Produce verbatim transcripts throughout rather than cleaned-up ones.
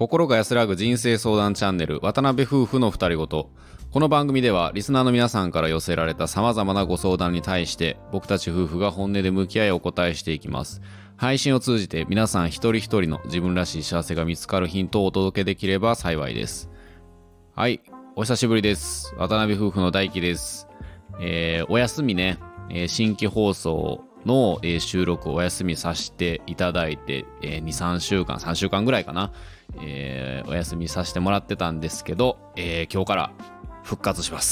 心が安らぐ人生相談チャンネル渡辺夫婦の二人ごと。この番組ではリスナーの皆さんから寄せられた様々なご相談に対して僕たち夫婦が本音で向き合いお答えしていきます。配信を通じて皆さん一人一人の自分らしい幸せが見つかるヒントをお届けできれば幸いです。はい、お久しぶりです。渡辺夫婦の大輝です。えー、お休みね、えー、新規放送の、えー、収録をお休みさせていただいて、えー、に、さんしゅうかん、さんしゅうかんぐらいかな、えー、お休みさせてもらってたんですけど、えー、今日から復活します。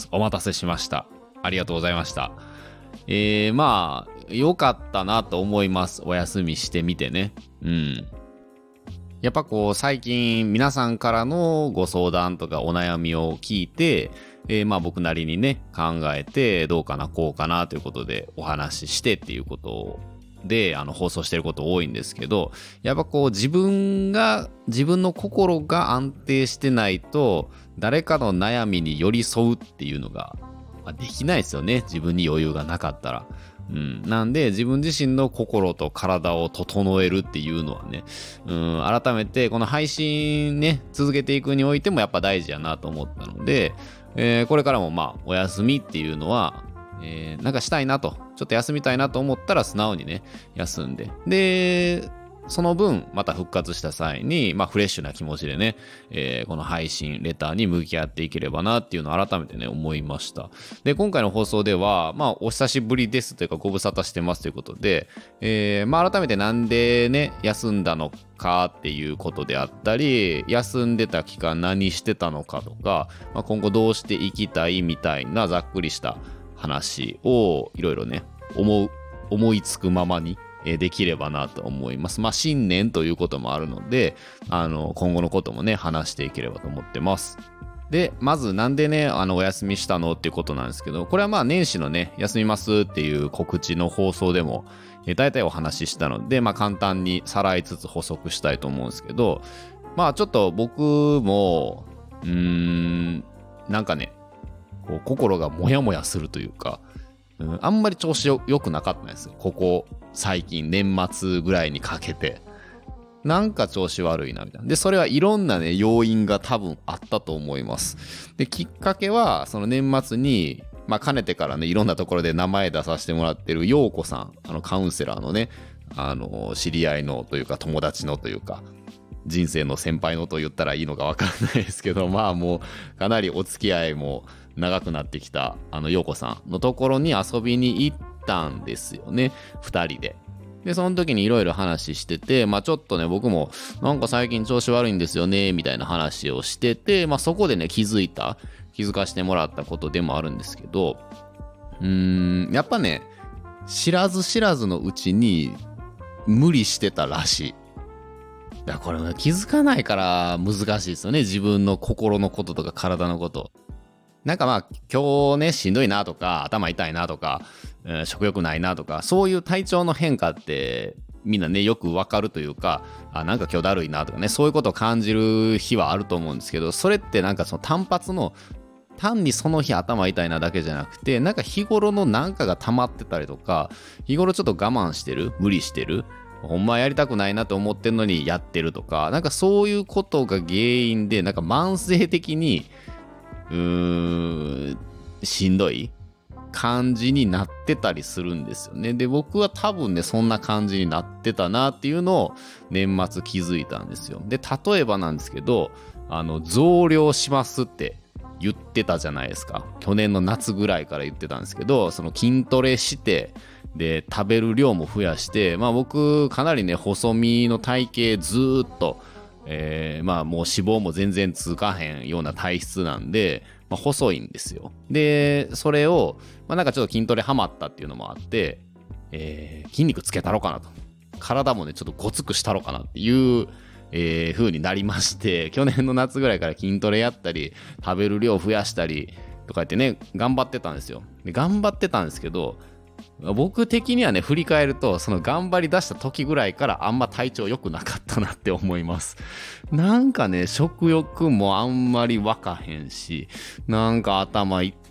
お待たせしました。ありがとうございました。えー、まあ良かったなと思います。お休みしてみてね。うん。やっぱこう最近皆さんからのご相談とかお悩みを聞いて、えー、まあ僕なりにね考えてどうかなこうかなということでお話ししてっていうことであの放送してること多いんですけど、やっぱこう自分が自分の心が安定してないと誰かの悩みに寄り添うっていうのができないですよね。自分に余裕がなかったら。うん、なんで自分自身の心と体を整えるっていうのはね、うん、改めてこの配信ね続けていくにおいてもやっぱ大事やなと思ったので、えー、これからもまあお休みっていうのは、えー、なんかしたいなとちょっと休みたいなと思ったら素直にね休んで、でその分また復活した際に、まあ、フレッシュな気持ちでね、えー、この配信レターに向き合っていければなっていうのを改めてね思いました。で今回の放送では、まあ、お久しぶりですというかご無沙汰してますということで、えーまあ、改めてなんでね休んだのかっていうことであったり、休んでた期間何してたのかとか、まあ、今後どうしていきたいみたいなざっくりした話をいろいろね思う思いつくままにできればなと思います。まあ新年ということもあるので、あの今後のこともね話していければと思ってます。でまずなんでねあのお休みしたのっていうことなんですけど、これはまあ年始のね休みますっていう告知の放送でもえ大体お話ししたので、まあ簡単にさらいつつ補足したいと思うんですけど、まあちょっと僕もうーんなんかねこう心がモヤモヤするというか、うん、あんまり調子よ良くなかったんですよ。ここ最近年末ぐらいにかけてなんか調子悪いなみたいな。でそれはいろんなね要因が多分あったと思います。できっかけはその年末にまあかねてからねいろんなところで名前出させてもらってる陽子さん、あのカウンセラーのねあの知り合いのというか友達のというか人生の先輩のと言ったらいいのか分かんないですけど、まあもうかなりお付き合いも長くなってきたあの陽子さんのところに遊びに行ったんですよね、ふたりで。でその時にいろいろ話してて、まあちょっとね僕もなんか最近調子悪いんですよねみたいな話をしてて、まあそこでね気づいた気づかせてもらったことでもあるんですけど、うーんやっぱね知らず知らずのうちに無理してたらしい。だからこれ気づかないから難しいですよね、自分の心のこととか体のこと。なんかまあ今日ねしんどいなとか頭痛いなとか、えー、食欲ないなとかそういう体調の変化ってみんなねよくわかるというか、あなんか今日だるいなとかねそういうことを感じる日はあると思うんですけど、それってなんかその単発の単にその日頭痛いなだけじゃなくて、なんか日頃のなんかが溜まってたりとか、日頃ちょっと我慢してる無理してるほんまやりたくないなと思ってんのにやってるとか、なんかそういうことが原因でなんか慢性的にうーんしんどい感じになってたりするんですよね。で僕は多分ねそんな感じになってたなっていうのを年末気づいたんですよ。で例えばなんですけど、あの増量しますって言ってたじゃないですか。去年の夏ぐらいから言ってたんですけど、その筋トレしてで食べる量も増やして、まあ僕かなりね細身の体型ずーっとえー、まあもう脂肪も全然つかへんような体質なんで、まあ、細いんですよ。でそれを、まあ、なんかちょっと筋トレハマったっていうのもあって、えー、筋肉つけたろかなと、体もねちょっとごつくしたろかなっていう、えー、風になりまして、去年の夏ぐらいから筋トレやったり食べる量増やしたりとか言ってね頑張ってたんですよ。で頑張ってたんですけど、僕的にはね振り返るとその頑張り出した時ぐらいからあんま体調良くなかったなって思います。なんかね食欲もあんまり湧かへんし、なんか頭痛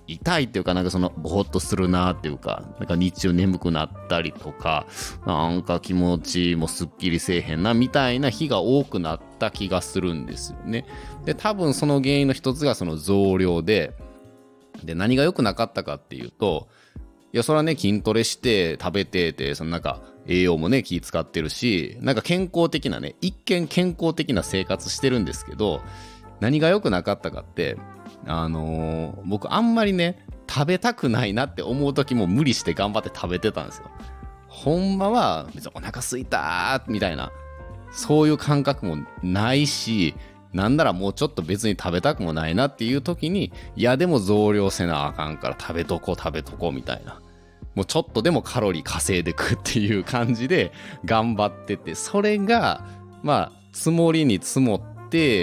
痛いっていうか、なんかそのぼーっとするなっていうか、なんか日中眠くなったりとか、なんか気持ちもすっきりせえへんなみたいな日が多くなった気がするんですよね。で、多分その原因の一つがその増量で、で、何が良くなかったかっていうと、いや、それはね、筋トレして食べてて、そのなんか栄養もね、気使ってるし、なんか健康的なね、一見健康的な生活してるんですけど、何が良くなかったかって、あのー、僕あんまりね、食べたくないなって思う時も無理して頑張って食べてたんですよ。ほんまは別にお腹すいたーみたいな、そういう感覚もないし、なんならもうちょっと別に食べたくもないなっていう時に、いやでも増量せなあかんから食べとこう食べとこうみたいな、もうちょっとでもカロリー稼いでくっていう感じで頑張ってて、それがまあ積もりに積もって、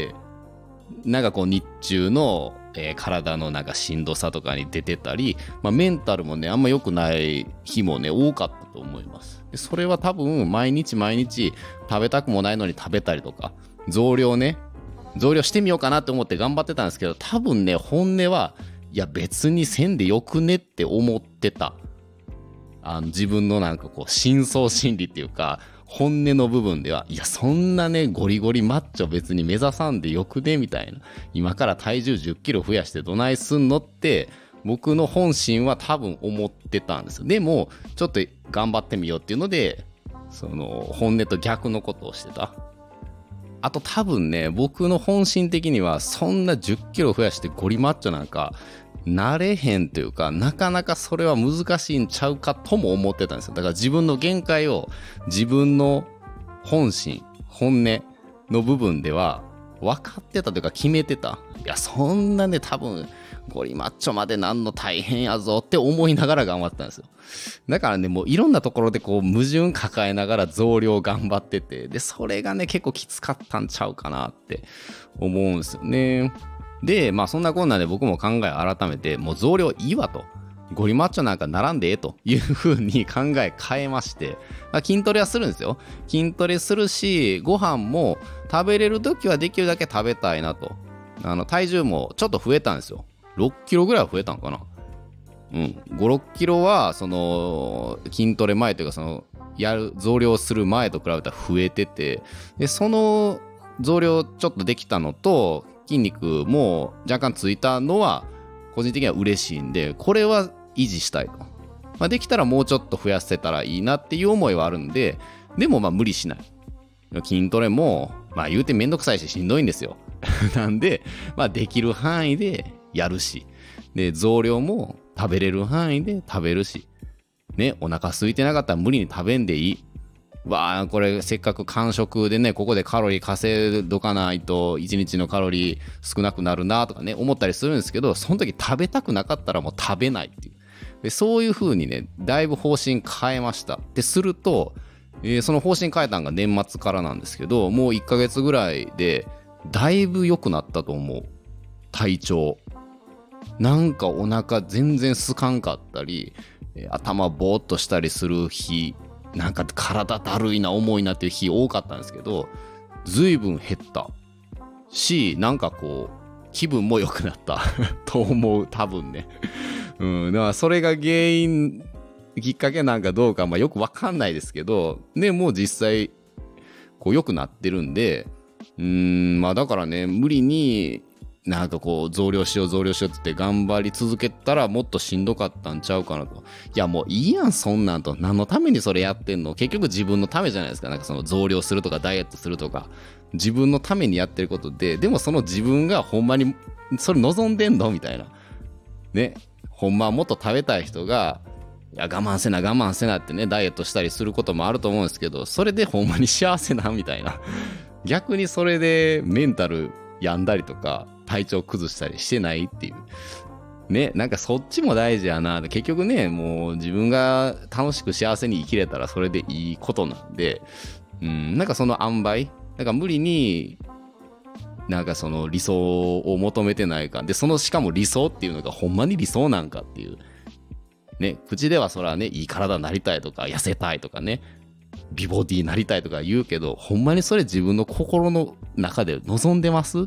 なんかこう日中の、えー、体のなんかしんどさとかに出てたり、まあ、メンタルもねあんま良くない日もね多かったと思います。でそれは多分毎日毎日食べたくもないのに食べたりとか、増量ね増量してみようかなって思って頑張ってたんですけど、多分ね本音はいや別にせんでよくねって思ってた、あの自分のなんかこう深層心理っていうか本音の部分では、いやそんなねゴリゴリマッチョ別に目指さんでよくねみたいな、今から体重じゅっキロ増やしてどないすんのって僕の本心は多分思ってたんですよ。でもちょっと頑張ってみようっていうので、その本音と逆のことをしてた。あと多分ね、僕の本心的にはそんなじゅっキロ増やしてゴリマッチョなんかなれへんというか、なかなかそれは難しいんちゃうかとも思ってたんですよ。だから自分の限界を自分の本心本音の部分では分かってたというか決めてた。いやそんなね多分ゴリマッチョまでなんの大変やぞって思いながら頑張ってたんですよ。だからねもういろんなところでこう矛盾抱えながら増量頑張ってて、でそれがね結構きつかったんちゃうかなって思うんですよね。でまあそんなこんなで僕も考え改めて、もう増量いいわと、ゴリマッチョなんか並んでええという風に考え変えまして、まあ、筋トレはするんですよ。筋トレするし、ご飯も食べれる時はできるだけ食べたいなと。あの体重もちょっと増えたんですよ。ろっキロぐらい増えたんかな。うん、ご、ろっキロはその筋トレ前というか、そのやる増量する前と比べたら増えてて、でその増量ちょっとできたのと筋肉も若干ついたのは個人的には嬉しいんで、これは維持したいと、まあ、できたらもうちょっと増やせたらいいなっていう思いはあるんで、でもまあ無理しない。筋トレもまあ言うてめんどくさいししんどいんですよなんでまあできる範囲でやるし、で増量も食べれる範囲で食べるしね、お腹空いてなかったら無理に食べんでいい。わあこれせっかく間食でね、ここでカロリー稼いどかないといちにちのカロリー少なくなるなとかね思ったりするんですけど、その時食べたくなかったらもう食べないっていう、でそういう風にねだいぶ方針変えました。ってすると、えー、その方針変えたのが年末からなんですけど、もういっかげつぐらいでだいぶ良くなったと思う。体調なんかお腹全然すかんかったり、えー、頭ぼーっとしたりする日、なんか体だるいな重いなっていう日多かったんですけど、ずいぶん減ったし、なんかこう気分も良くなったと思う、多分ねうん、だからそれが原因きっかけなんかどうか、まあ、よくわかんないですけどね、もう実際こう良くなってるんで、うーんまあだからね無理になんかこう増量しよう増量しようって言って頑張り続けたらもっとしんどかったんちゃうかなと。いやもういいやんそんなんと、何のためにそれやってんの、結局自分のためじゃないですか。なんかその増量するとかダイエットするとか自分のためにやってることで、でもその自分がほんまにそれ望んでんのみたいなね、ほんまはもっと食べたい人がいや我慢せな我慢せなってねダイエットしたりすることもあると思うんですけど、それでほんまに幸せなみたいな逆にそれでメンタル病んだりとか体調崩したりしてないっていうね、なんかそっちも大事やな。結局ねもう自分が楽しく幸せに生きれたらそれでいいことなんで、うんなんかその塩梅、なんか無理になんかその理想を求めてないかで、そのしかも理想っていうのがほんまに理想なんかっていうね、口ではそらねいい体になりたいとか痩せたいとかね美ボディになりたいとか言うけど、ほんまにそれ自分の心の中で望んでます？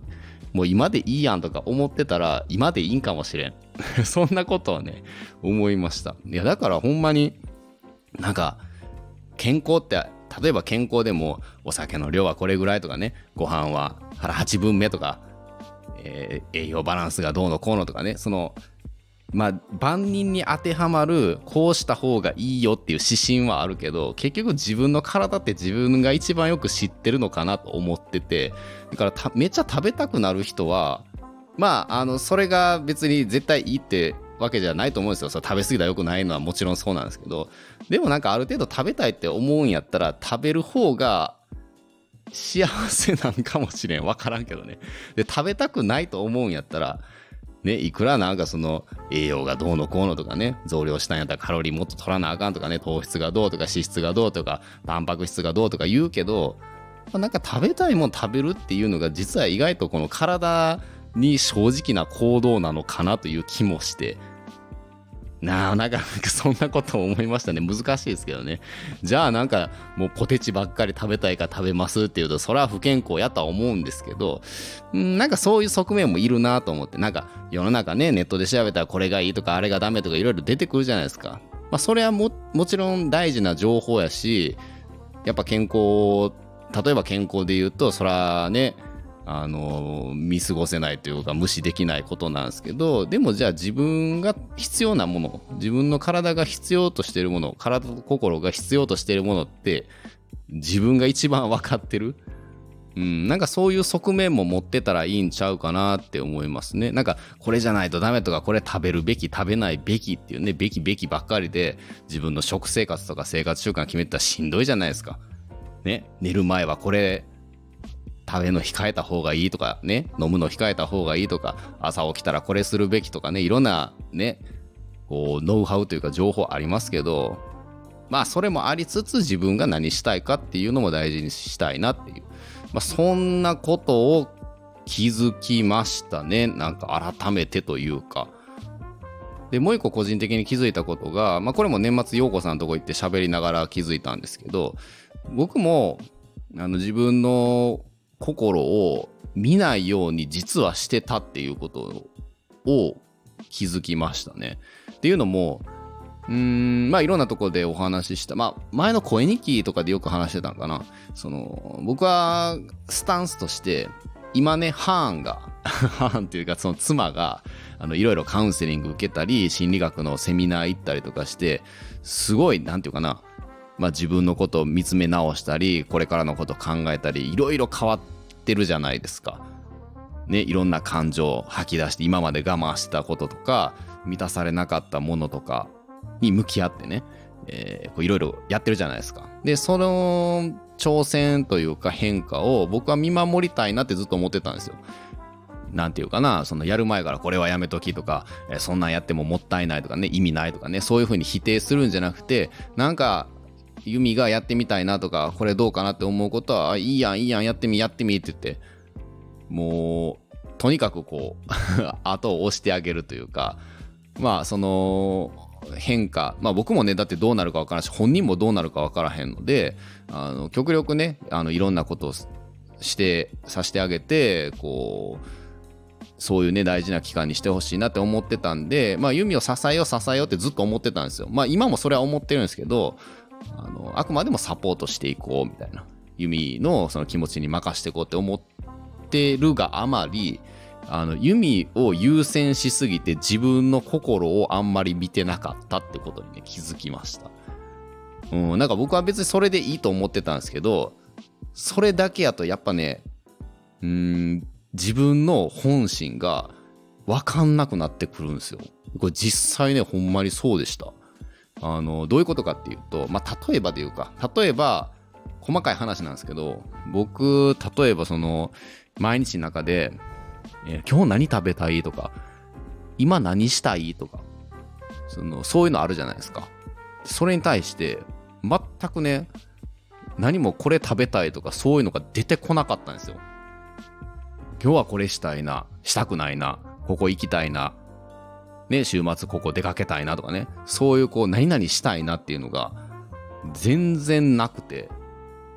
もう今でいいやんとか思ってたら今でいいんかもしれんそんなことをね思いました。いやだからほんまになんか健康って例えば健康でもお酒の量はこれぐらいとかね、ご飯は腹はちぶんめとか、えー、栄養バランスがどうのこうのとかね、そのまあ万人に当てはまるこうした方がいいよっていう指針はあるけど、結局自分の体って自分が一番よく知ってるのかなと思ってて、だからためっちゃ食べたくなる人はまああのそれが別に絶対いいってわけじゃないと思うんですよ。それ食べ過ぎたら良くないのはもちろんそうなんですけど、でもなんかある程度食べたいって思うんやったら食べる方が幸せなんかもしれん、分からんけどね。で食べたくないと思うんやったらね、いくらなんかその栄養がどうのこうのとかね、増量したんやったらカロリーもっと取らなあかんとかね、糖質がどうとか脂質がどうとかタンパク質がどうとか言うけど、まあ、なんか食べたいもん食べるっていうのが実は意外とこの体に正直な行動なのかなという気もして、なあなんかそんなことを思いましたね。難しいですけどね。じゃあなんかもうポテチばっかり食べたいから食べますっていうとそれは不健康やとは思うんですけど、んなんかそういう側面もいるなと思って、なんか世の中ねネットで調べたらこれがいいとかあれがダメとかいろいろ出てくるじゃないですか。まあそれは も, もちろん大事な情報やし、やっぱ健康、例えば健康で言うとそらねあの見過ごせないというか無視できないことなんですけど、でもじゃあ自分が必要なもの、自分の体が必要としているもの、体と心が必要としているものって自分が一番分かってる、うん、なんかそういう側面も持ってたらいいんちゃうかなって思いますね。なんかこれじゃないとダメとか、これ食べるべき食べないべきっていうね、べきべきばっかりで自分の食生活とか生活習慣決めたらしんどいじゃないですかね。寝る前はこれ食べるの控えた方がいいとかね、飲むの控えた方がいいとか、朝起きたらこれするべきとかね、いろんなねこうノウハウというか情報ありますけど、まあそれもありつつ自分が何したいかっていうのも大事にしたいなっていう、まあ、そんなことを気づきましたね。なんか改めてというか。でもう一個個人的に気づいたことが、まあこれも年末陽子さんのとこ行って喋りながら気づいたんですけど、僕もあの自分の心を見ないように実はしてたっていうことを気づきましたね。っていうのもうーんまあいろんなところでお話しした、まあ前の声日記とかでよく話してたんかな。その僕はスタンスとして今ねハーンがハーンっていうかその妻があのいろいろカウンセリング受けたり心理学のセミナー行ったりとかして、すごいなんていうかな、まあ、自分のことを見つめ直したりこれからのことを考えたりいろいろ変わってるじゃないですかね。いろんな感情を吐き出して、今まで我慢してたこととか満たされなかったものとかに向き合ってね、えー、いろいろやってるじゃないですか。でその挑戦というか変化を僕は見守りたいなってずっと思ってたんですよ。なんていうかな、そのやる前からこれはやめときとか、えー、そんなんやってももったいないとかね、意味ないとかね、そういう風に否定するんじゃなくて、なんかユミがやってみたいなとかこれどうかなって思うことは、あいいやんいいやんやってみやってみって言って、もうとにかくこう後を押してあげるというか、まあその変化、まあ僕もねだってどうなるか分からんし本人もどうなるか分からへんので、あの極力ねあのいろんなことをしてさせてあげて、こうそういうね大事な期間にしてほしいなって思ってたんで、まあユミを支えよう支えようってずっと思ってたんですよ。まあ今もそれは思ってるんですけど、あのあくまでもサポートしていこうみたいな、ユミのその気持ちに任していこうって思ってるがあまり、あのユミを優先しすぎて自分の心をあんまり見てなかったってことにね気づきました。うん、なんか僕は別にそれでいいと思ってたんですけど、それだけやとやっぱね、うーん自分の本心が分かんなくなってくるんですよ。これ実際ねほんまにそうでした。あのどういうことかっていうと、まあ例えばでいうか、例えば細かい話なんですけど、僕例えばその毎日の中で、えー、今日何食べたいとか今何したいとか、そのそういうのあるじゃないですか。それに対して全くね何もこれ食べたいとかそういうのが出てこなかったんですよ。今日はこれしたいな、したくないな、ここ行きたいな、ね、週末ここ出かけたいなとかね、そういうこう何々したいなっていうのが全然なくて、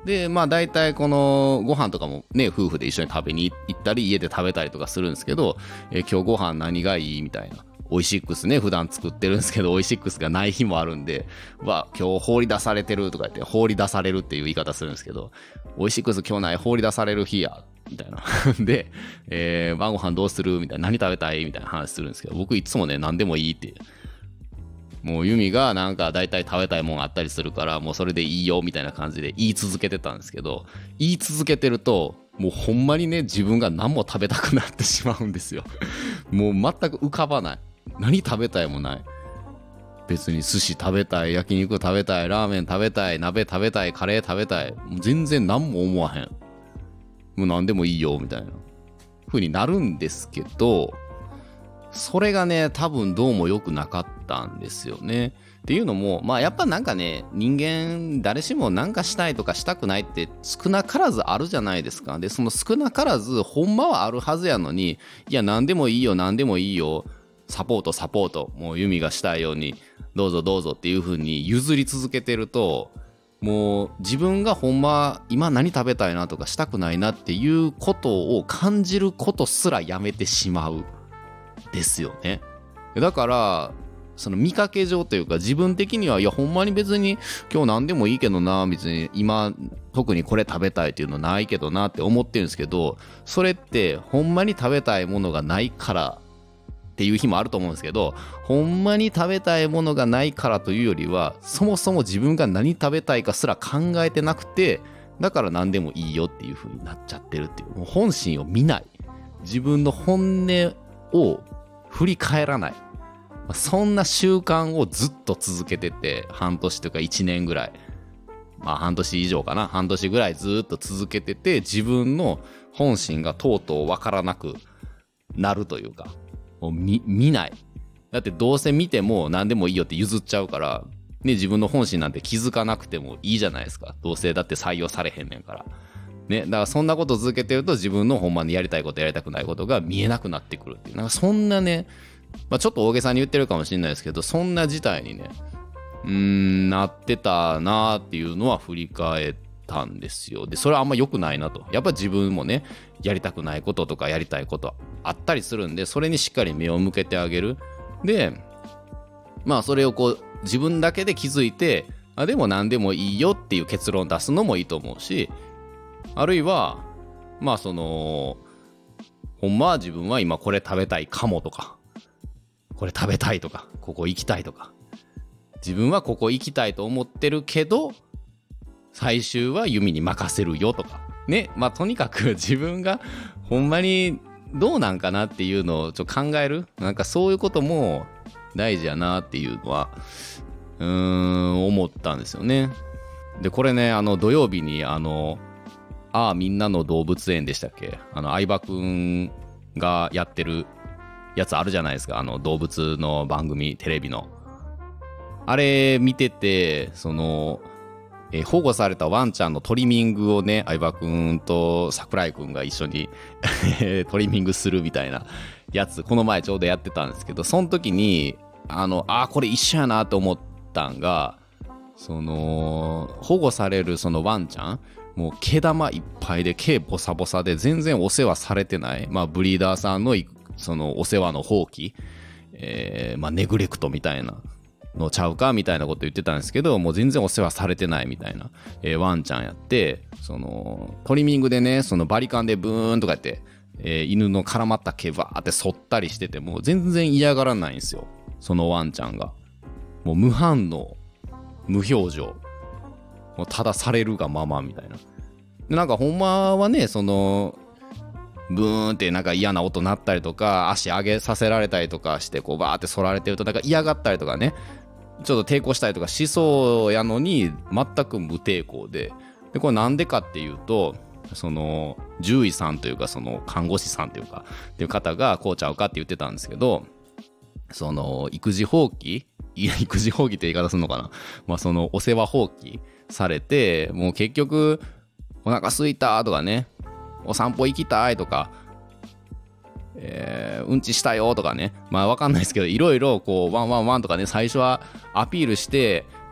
でまあ大体このご飯とかもね夫婦で一緒に食べに行ったり家で食べたりとかするんですけど、えー、今日ご飯何がいいみたいな、オイシックスね普段作ってるんですけどオイシックスがない日もあるんで、わ今日放り出されてるとか言って、放り出されるっていう言い方するんですけど、オイシックス今日ない放り出される日やみたいなで、えー、晩ご飯どうするみたいな、何食べたいみたいな話するんですけど、僕いつもね何でもいいって、もうユミがなんか大体食べたいもんあったりするからもうそれでいいよみたいな感じで言い続けてたんですけど、言い続けてるともうほんまにね自分が何も食べたくなってしまうんですよもう全く浮かばない、何食べたいもない、別に寿司食べたい、焼肉食べたい、ラーメン食べたい、鍋食べたい、カレー食べたい、もう全然何も思わへん、もう何でもいいよみたいな風になるんですけど、それがね多分どうも良くなかったんですよね。っていうのもまあやっぱなんかね、人間誰しもなんかしたいとかしたくないって少なからずあるじゃないですか。でその少なからずほんまはあるはずやのに、いや何でもいいよ何でもいいよ、サポートサポート、もうユミがしたいようにどうぞどうぞっていう風に譲り続けてると、もう自分がほんま今何食べたいなとかしたくないなっていうことを感じることすらやめてしまうですよね。だからその見かけ上というか自分的には、いやほんまに別に今日何でもいいけどな、別に今特にこれ食べたいっていうのないけどなって思ってるんですけど、それってほんまに食べたいものがないからっていう日もあると思うんですけど、ほんまに食べたいものがないからというよりは、そもそも自分が何食べたいかすら考えてなくて、だから何でもいいよっていう風になっちゃってるっていう、もう本心を見ない、自分の本音を振り返らない、そんな習慣をずっと続けてて、半年とかいちねんぐらい、まあ半年以上かな、半年ぐらいずっと続けてて、自分の本心がとうとう分からなくなるというか、もう 見, 見ない。だってどうせ見ても何でもいいよって譲っちゃうから、ね、自分の本心なんて気づかなくてもいいじゃないですか。どうせだって採用されへんねんから。ね、だからそんなこと続けてると自分のほんまにやりたいことやりたくないことが見えなくなってくるっていう、なんかそんなね、まあ、ちょっと大げさに言ってるかもしれないですけど、そんな事態にねうーんなってたなーっていうのは振り返ったんですよ。でそれはあんま良くないなと。やっぱ自分もねやりたくないこととかやりたいことあったりするんで、それにしっかり目を向けてあげる。でまあそれをこう自分だけで気づいて、あでも何でもいいよっていう結論を出すのもいいと思うし、あるいはまあそのほんまは自分は今これ食べたいかもとか、これ食べたいとか、ここ行きたいとか、自分はここ行きたいと思ってるけど最終はユミに任せるよとかね。まあとにかく自分がほんまにどうなんかなっていうのをちょっと考える、なんかそういうことも大事やなっていうのはうーん思ったんですよね。でこれね、あの土曜日にあのああみんなの動物園でしたっけ、あの相葉くんがやってるやつあるじゃないですか、あの動物の番組、テレビのあれ見てて、そのえ保護されたワンちゃんのトリミングをね、相葉くんと桜井くんが一緒にトリミングするみたいなやつこの前ちょうどやってたんですけど、その時にあのあこれ一緒やなと思ったんが、その保護されるそのワンちゃん、もう毛玉いっぱいで毛ボサボサで全然お世話されてない、まあブリーダーさんのそのお世話の放棄、えー、まあネグレクトみたいなのちゃうかみたいなこと言ってたんですけど、もう全然お世話されてないみたいな、えー、ワンちゃんやって、そのトリミングでね、そのバリカンでブーンとかやって、えー、犬の絡まった毛バーって剃ったりしてても全然嫌がらないんですよ、そのワンちゃんが。もう無反応無表情、もうただされるがままみたいな。でなんかほんまはね、そのブーンってなんか嫌な音鳴ったりとか、足上げさせられたりとかしてこうバーって反られてるとなんか嫌がったりとかね、ちょっと抵抗したりとかしそうやのに全く無抵抗で、でこれなんでかっていうと、その獣医さんというかその看護師さんというかっていう方がこうちゃうかって言ってたんですけど、その育児放棄いや育児放棄って言い方するのかな、まあそのお世話放棄されて、もう結局お腹すいたとかね、お散歩行きたいとか、えー、うんちしたよとかね、まあわかんないですけど、いろいろこうワンワンワンとかね、最初はアピールして、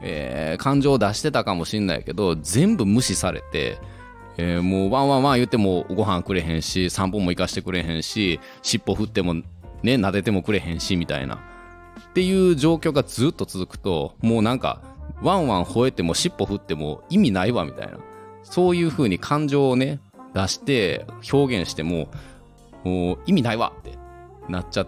えー、感情を出してたかもしんないけど、全部無視されて、えー、もうワンワンワン言ってもご飯くれへんし、散歩も行かしてくれへんし、尻尾振ってもね撫でてもくれへんしみたいなっていう状況がずっと続くと、もうなんかワンワン吠えても尻尾振っても意味ないわみたいな、そういう風に感情をね出して表現してももう意味ないわってなっちゃって、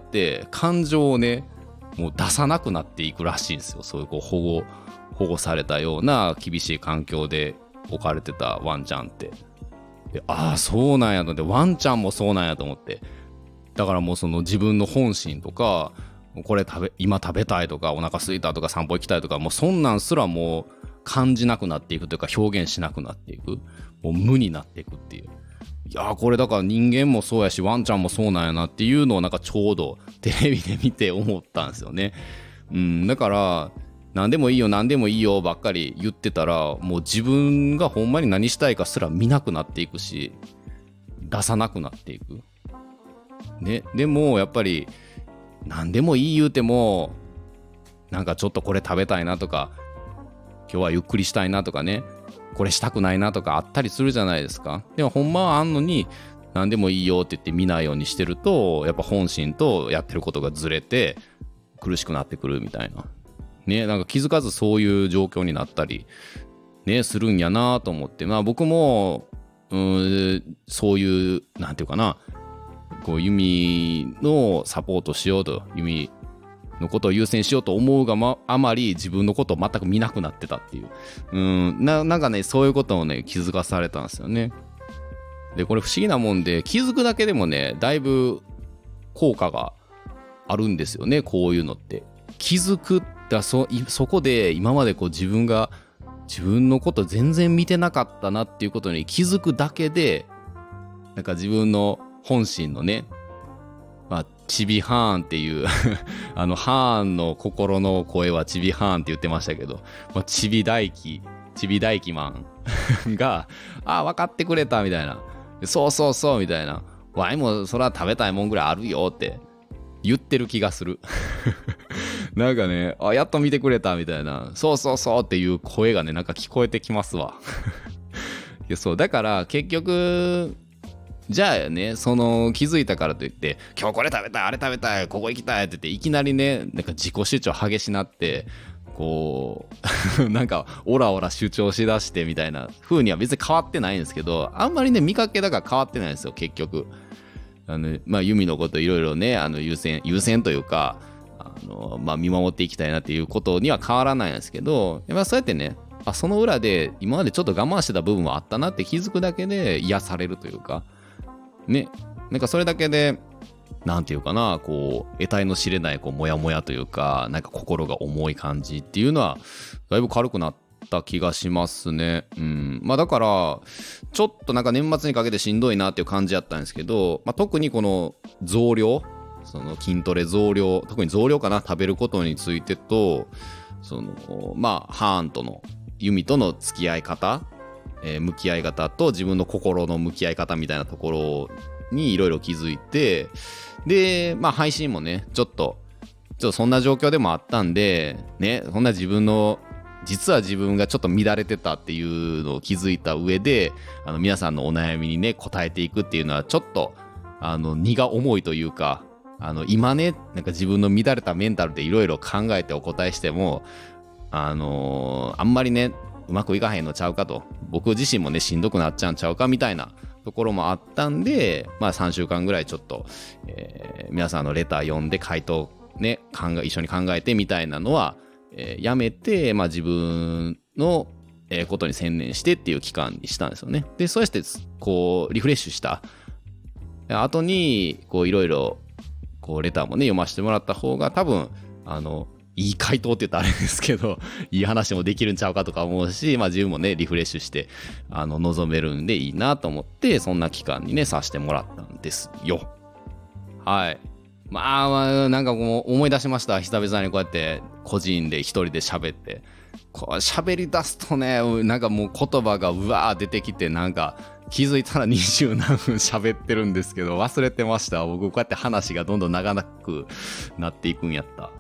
感情をねもう出さなくなっていくらしいんですよ。そういうこう保護保護されたような厳しい環境で置かれてたワンちゃんって、でああそうなんやと思って、ワンちゃんもそうなんやと思って、だからもうその自分の本心とか、これ食べ今食べたいとかお腹空いたとか散歩行きたいとか、もうそんなんすらもう感じなくなっていくというか、表現しなくなっていく、もう無になっていくっていう。いやーこれだから人間もそうやしワンちゃんもそうなんやなっていうのをなんかちょうどテレビで見て思ったんですよね。うん、だから何でもいいよ何でもいいよばっかり言ってたら、もう自分がほんまに何したいかすら見なくなっていくし、出さなくなっていく。ね、でもやっぱり何でもいい言うても、なんかちょっとこれ食べたいなとか、今日はゆっくりしたいなとかね、これしたくないなとかあったりするじゃないですか。でもほんまはあんのに何でもいいよって言って見ないようにしてると、やっぱ本心とやってることがずれて苦しくなってくるみたいなね、なんか気づかずそういう状況になったりねするんやなと思って、まあ僕もうーんそういうなんていうかな、こうユミのサポートしようと、ユミのことを優先しようと思うが、ま、あまり自分のことを全く見なくなってたっていう、うーん な, なんかねそういうことをね気づかされたんですよね。でこれ不思議なもんで、気づくだけでもねだいぶ効果があるんですよね。こういうのって気づくだ そ, そこで今までこう自分が自分のこと全然見てなかったなっていうことに気づくだけで、なんか自分の本心のね、まあ、チビハーンっていうあのハーンの心の声はチビハーンって言ってましたけど、まあ、チビ大輝チビ大輝マンがああ分かってくれたみたいな、そうそうそうみたいな、わいもそら食べたいもんぐらいあるよって言ってる気がするなんかね、あやっと見てくれたみたいな、そうそうそうっていう声がねなんか聞こえてきますわいやそうだから結局じゃあね、その気づいたからといって今日これ食べたいあれ食べたいここ行きたいって言っていきなりねなんか自己主張激しなってこうなんかオラオラ主張しだしてみたいな風には別に変わってないんですけど、あんまりね見かけだから変わってないんですよ結局。あのまあユミのこといろいろねあの優先優先というかあの、まあ、見守っていきたいなっていうことには変わらないんですけど、やっぱそうやってね、あその裏で今までちょっと我慢してた部分はあったなって気づくだけで癒されるというかね、なんかそれだけでなんていうかな、こう得体の知れないこうモヤモヤというか、なんか心が重い感じっていうのはだいぶ軽くなった気がしますね。うん、まあだからちょっとなんか年末にかけてしんどいなっていう感じやったんですけど、まあ、特にこの増量、その筋トレ増量、特に増量かな、食べることについてと、そのまあハーンとのユミとの付き合い方、えー、向き合い方と自分の心の向き合い方みたいなところにいろいろ気づいて、でまあ配信もねちょっとちょっとそんな状況でもあったんでね、そんな自分の実は自分がちょっと乱れてたっていうのを気づいた上で、あの皆さんのお悩みにね答えていくっていうのはちょっとあの荷が重いというか、あの今ねなんか自分の乱れたメンタルでいろいろ考えてお答えしてもあのー、あんまりねうまくいかへんのちゃうかと、僕自身もねしんどくなっちゃうんちゃうかみたいなところもあったんで、まあさんしゅうかんぐらいちょっと、えー、皆さんのレター読んで回答ね考え一緒に考えてみたいなのは、えー、やめて、まあ自分のえことに専念してっていう期間にしたんですよね。でそうしてこうリフレッシュした後にこういろいろこうレターもね読ませてもらった方が多分あのいい回答って言ったらあれですけどいい話もできるんちゃうかとか思うし、まあ自分もねリフレッシュしてあの望めるんでいいなと思って、そんな期間にねさせてもらったんですよ。はい。まあ、まあ、なんかこう思い出しました。久々にこうやって個人で一人で喋ってこう喋り出すとね、なんかもう言葉がうわー出てきて、なんか気づいたら二十何分喋ってるんですけど忘れてました。僕こうやって話がどんどん長くなっていくんやった。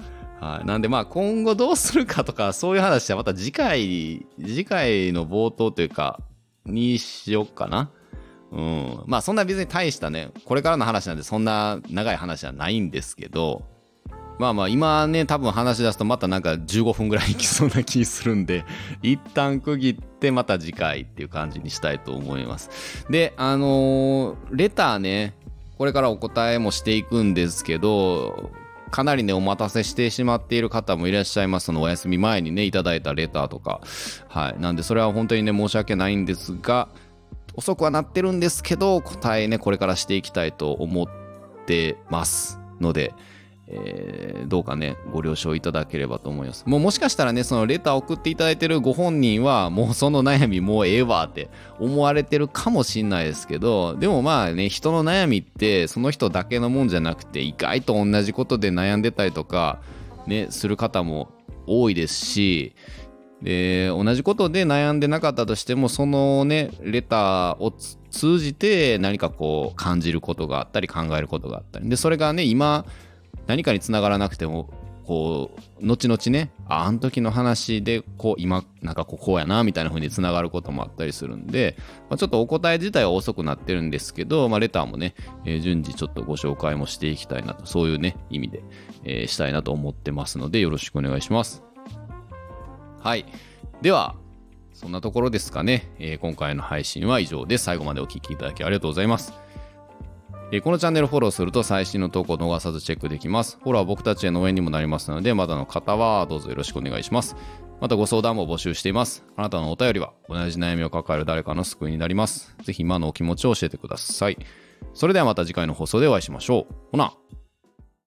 はい、なんでまあ今後どうするかとかそういう話はまた次回次回の冒頭というかにしよっかな。うん、まあそんな別に大したねこれからの話なんでそんな長い話はないんですけど、まあまあ今ね多分話し出すとまたなんかじゅうごふんぐらいいきそうな気するんで一旦区切ってまた次回っていう感じにしたいと思います。であのー、レターねこれからお答えもしていくんですけどかなりねお待たせしてしまっている方もいらっしゃいます。そのお休み前にねいただいたレターとか、はい、なんでそれは本当にね申し訳ないんですが遅くはなってるんですけど答えねこれからしていきたいと思ってますので、えー、どうかねご了承いただければと思います。もうもしかしたらねそのレター送っていただいてるご本人はもうその悩みもうええわって思われてるかもしんないですけど、でもまあね人の悩みってその人だけのもんじゃなくて意外と同じことで悩んでたりとかねする方も多いですし、で同じことで悩んでなかったとしてもそのねレターを通じて何かこう感じることがあったり考えることがあったりで、それがね今何かにつながらなくてもこう後々ね あ, あの時の話でこう今なんかこうこうやなみたいな風につながることもあったりするんで、まあ、ちょっとお答え自体は遅くなってるんですけど、まあ、レターもね、えー、順次ちょっとご紹介もしていきたいなとそういうね意味で、えー、したいなと思ってますのでよろしくお願いします。はい。では、そんなところですかね。えー、今回の配信は以上です。最後までお聞きいただきありがとうございます。えー、このチャンネルフォローすると最新の投稿を逃さずチェックできます。フォローは僕たちへの応援にもなりますので、まだの方はどうぞよろしくお願いします。またご相談も募集しています。あなたのお便りは同じ悩みを抱える誰かの救いになります。ぜひ今のお気持ちを教えてください。それではまた次回の放送でお会いしましょう。ほな。